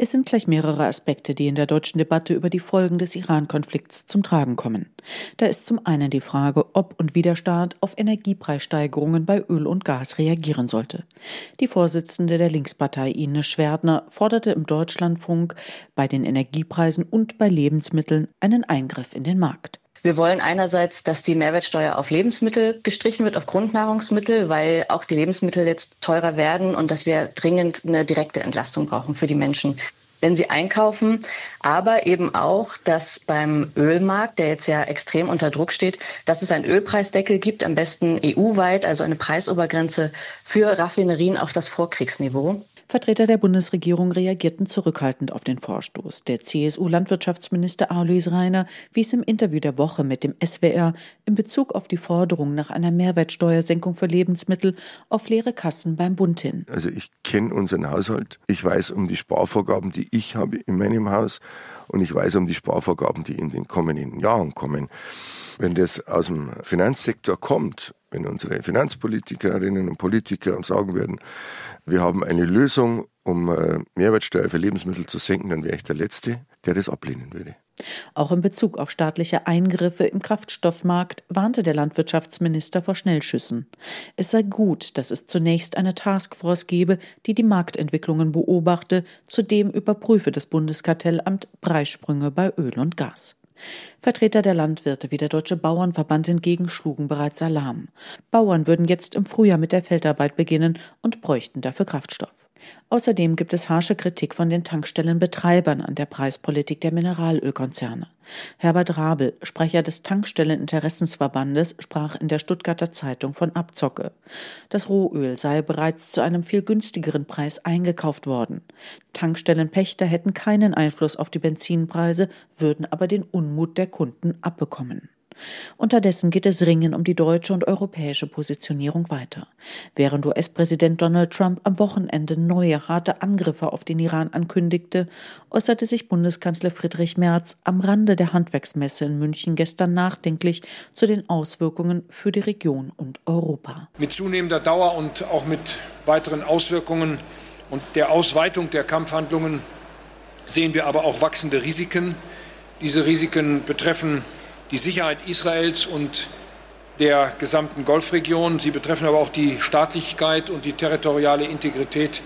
Es sind gleich mehrere Aspekte, die in der deutschen Debatte über die Folgen des Iran-Konflikts zum Tragen kommen. Da ist zum einen die Frage, ob und wie der Staat auf Energiepreissteigerungen bei Öl und Gas reagieren sollte. Die Vorsitzende der Linkspartei Ines Schwerdner forderte im Deutschlandfunk bei den Energiepreisen und bei Lebensmitteln einen Eingriff in den Markt. Wir wollen einerseits, dass die Mehrwertsteuer auf Lebensmittel gestrichen wird, auf Grundnahrungsmittel, weil auch die Lebensmittel jetzt teurer werden und dass wir dringend eine direkte Entlastung brauchen für die Menschen, wenn sie einkaufen. Aber eben auch, dass beim Ölmarkt, der jetzt ja extrem unter Druck steht, dass es einen Ölpreisdeckel gibt, am besten EU-weit, also eine Preisobergrenze für Raffinerien auf das Vorkriegsniveau. Vertreter der Bundesregierung reagierten zurückhaltend auf den Vorstoß. Der CSU-Landwirtschaftsminister Alois Rainer wies im Interview der Woche mit dem SWR in Bezug auf die Forderung nach einer Mehrwertsteuersenkung für Lebensmittel auf leere Kassen beim Bund hin. Also ich kenne unseren Haushalt, ich weiß um die Sparvorgaben, die ich habe in meinem Haus und ich weiß um die Sparvorgaben, die in den kommenden Jahren kommen. Wenn das aus dem Finanzsektor kommt, wenn unsere Finanzpolitikerinnen und Politiker uns sagen würden, wir haben eine Lösung, um Mehrwertsteuer für Lebensmittel zu senken, dann wäre ich der Letzte, der das ablehnen würde. Auch in Bezug auf staatliche Eingriffe im Kraftstoffmarkt warnte der Landwirtschaftsminister vor Schnellschüssen. Es sei gut, dass es zunächst eine Taskforce gebe, die die Marktentwicklungen beobachte, zudem überprüfe das Bundeskartellamt Preissprünge bei Öl und Gas. Vertreter der Landwirte wie der Deutsche Bauernverband hingegen schlugen bereits Alarm. Bauern würden jetzt im Frühjahr mit der Feldarbeit beginnen und bräuchten dafür Kraftstoff. Außerdem gibt es harsche Kritik von den Tankstellenbetreibern an der Preispolitik der Mineralölkonzerne. Herbert Rabel, Sprecher des Tankstelleninteressensverbandes, sprach in der Stuttgarter Zeitung von Abzocke. Das Rohöl sei bereits zu einem viel günstigeren Preis eingekauft worden. Tankstellenpächter hätten keinen Einfluss auf die Benzinpreise, würden aber den Unmut der Kunden abbekommen. Unterdessen geht das Ringen um die deutsche und europäische Positionierung weiter. Während US-Präsident Donald Trump am Wochenende neue harte Angriffe auf den Iran ankündigte, äußerte sich Bundeskanzler Friedrich Merz am Rande der Handwerksmesse in München gestern nachdenklich zu den Auswirkungen für die Region und Europa. Mit zunehmender Dauer und auch mit weiteren Auswirkungen und der Ausweitung der Kampfhandlungen sehen wir aber auch wachsende Risiken. Diese Risiken betreffen die Sicherheit Israels und der gesamten Golfregion. Sie betreffen aber auch die Staatlichkeit und die territoriale Integrität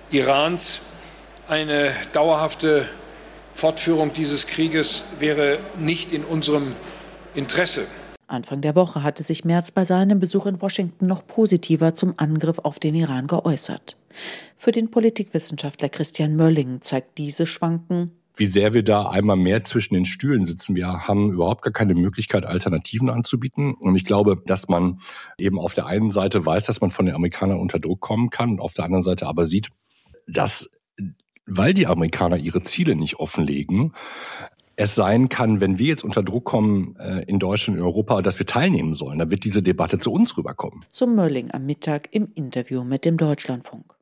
Irans. Eine dauerhafte Fortführung dieses Krieges wäre nicht in unserem Interesse. Anfang der Woche hatte sich Merz bei seinem Besuch in Washington noch positiver zum Angriff auf den Iran geäußert. Für den Politikwissenschaftler Christian Mölling zeigt dieses Schwanken, wie sehr wir da einmal mehr zwischen den Stühlen sitzen. Wir haben überhaupt gar keine Möglichkeit, Alternativen anzubieten. Und ich glaube, dass man eben auf der einen Seite weiß, dass man von den Amerikanern unter Druck kommen kann und auf der anderen Seite aber sieht, dass, weil die Amerikaner ihre Ziele nicht offenlegen, es sein kann, wenn wir jetzt unter Druck kommen in Deutschland und Europa, dass wir teilnehmen sollen, dann wird diese Debatte zu uns rüberkommen. So Mölling am Mittag im Interview mit dem Deutschlandfunk.